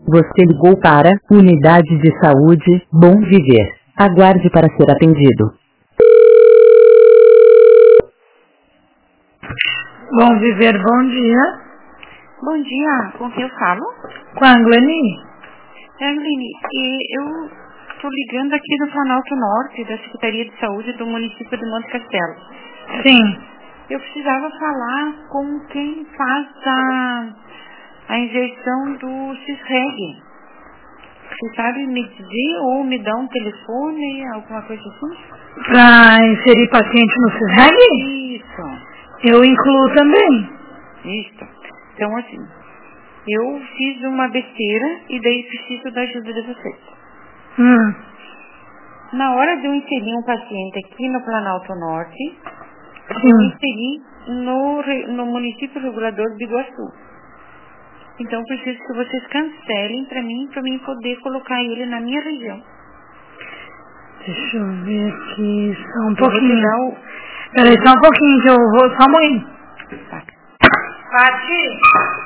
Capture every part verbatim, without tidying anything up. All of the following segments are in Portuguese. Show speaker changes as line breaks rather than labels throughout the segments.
Você ligou para Unidade de Saúde Bom Viver. Aguarde para ser atendido.
Bom Viver, bom dia.
Bom dia, com quem eu falo?
Com a Angleni?
É, Angleni, e eu estou ligando aqui do Planalto Norte, da Secretaria de Saúde do município de Monte Castelo.
Sim.
Eu precisava falar com quem faz a, a injeção do Cisreg. Você sabe me dizer ou me dá um telefone, alguma coisa assim?
Para inserir paciente no Cisreg?
Isso.
Eu incluo também.
Isso. Então, assim, eu fiz uma besteira e daí preciso da ajuda de vocês.
Hum.
Na hora de eu inserir um paciente aqui no Planalto Norte,
Sim.
eu inseri no, re- no município regulador de Iguaçu. Então, eu preciso que vocês cancelem para mim, para mim poder colocar ele na minha região.
Deixa eu ver aqui, só um
Eu vou te
pouquinho.
dar o...
Peraí, só um pouquinho que eu vou, só um pouquinho.
Tá.
Pati!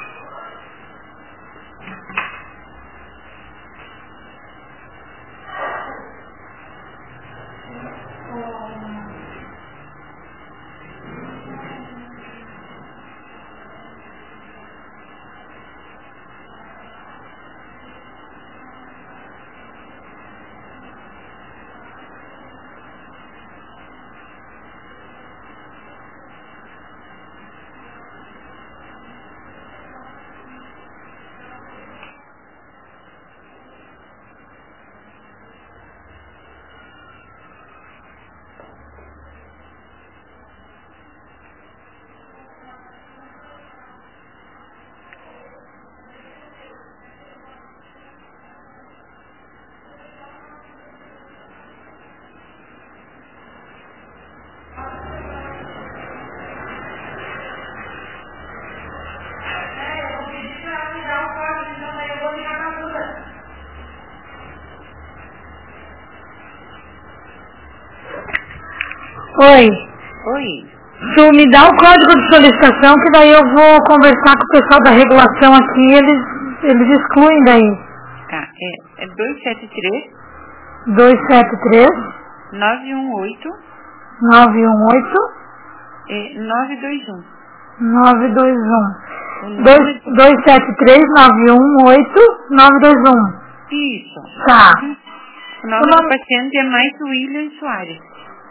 Oi.
Oi.
Tu me dá o código de solicitação que daí eu vou conversar com o pessoal da regulação aqui, eles, eles excluem daí.
Tá, é, é dois sete três,
dois sete três,
nove um oito,
nove um oito,
é, nove dois um.
nove dois um.
O nome
dois sete três, nove um oito, nove dois um.
Isso.
Tá.
O nome,
O
do
nome-
paciente é Mike William Soares.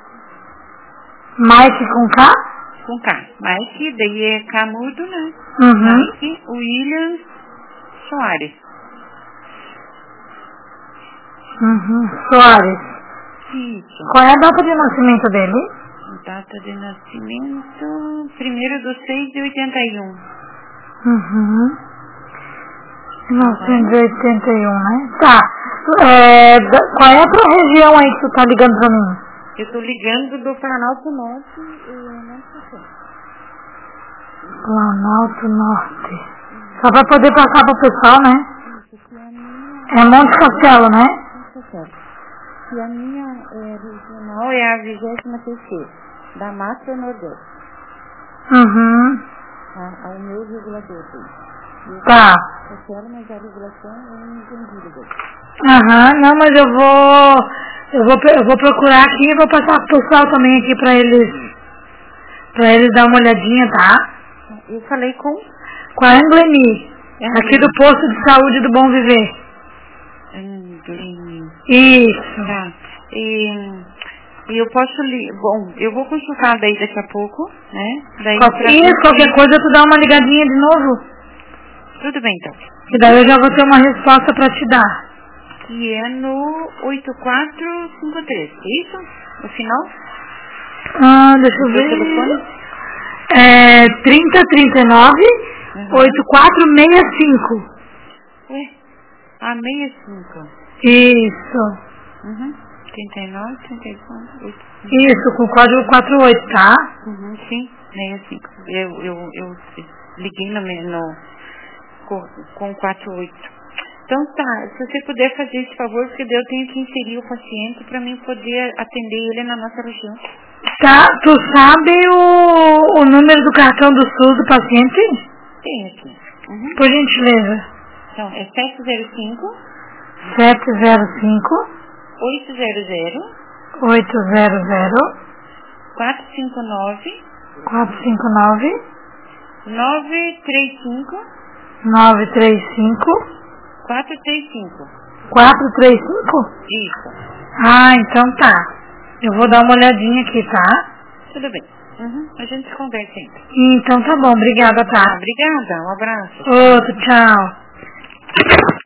Mike com K?
Com K. Mike, daí é K mudo, né?
Uhum.
Mike William Soares.
Uhum. Soares.
Isso.
Qual é a data de nascimento dele?
Data de nascimento, primeiro do seis de oitenta e um.
Uhum. mil novecentos e oitenta e um, né? Tá. É, da- qual é a tua região aí que tu tá ligando pra mim?
Eu tô ligando do Planalto Norte e não sei.
Planalto Norte. Só pra poder passar pro pessoal, né?
Isso, que a minha...
É Monte Castelo, né?
Que a minha é, regional é a vigésima terceira, da Mata Nordeste.
Uhum.
Tá? É o meu regulador. Eu
Tá.
quero, mas a regulação eu não entendi dele.
Aham, não, mas eu vou, eu vou, eu vou procurar aqui e vou passar pro pessoal também aqui pra eles, pra eles dar uma olhadinha, tá?
Eu falei com...
Com a Angleni,
É
aqui do posto de saúde do Bom Viver.
Anglini.
Isso.
Tá. E, e eu posso... Li... Bom, eu vou consultar daí daqui a pouco, né? Daí
Qual-
pra-
Isso, qualquer coisa tu dá uma ligadinha de novo,
Tudo bem, então.
que daí eu já vou ter uma resposta pra te dar.
Que é no oito quatro cinco três, é isso? No final?
Ah, deixa eu
O seu telefone?
ver. É trinta, trinta e nove,
Uhum.
oitenta e quatro sessenta e cinco.
Ué? Ah, sessenta e cinco.
Isso.
Uhum. trinta e nove, trinta e quatro, oito.
Isso, com o código quarenta e oito, tá?
Uhum, sim, sessenta e cinco. Eu, eu, eu liguei no, me- no, com, com quarenta e oito. Então tá, se você puder fazer esse favor, porque daí eu tenho que inserir o paciente para mim poder atender ele na nossa região.
Tá, tu sabe o, o número do cartão do SUS do paciente?
Tem aqui. Uhum.
Por gentileza.
Então, é sete zero cinco,
sete zero cinco,
oito zero zero,
oito zero zero,
quatro cinco nove,
quatro cinco nove,
nove três cinco,
nove três cinco,
quatro três cinco.
quatro três cinco?
Isso.
Ah, então tá. Eu vou dar uma olhadinha aqui, tá?
Tudo bem. Uhum. A gente conversa ainda.
Então tá bom, obrigada, tá?
Ah, obrigada, um abraço.
Outro, tchau.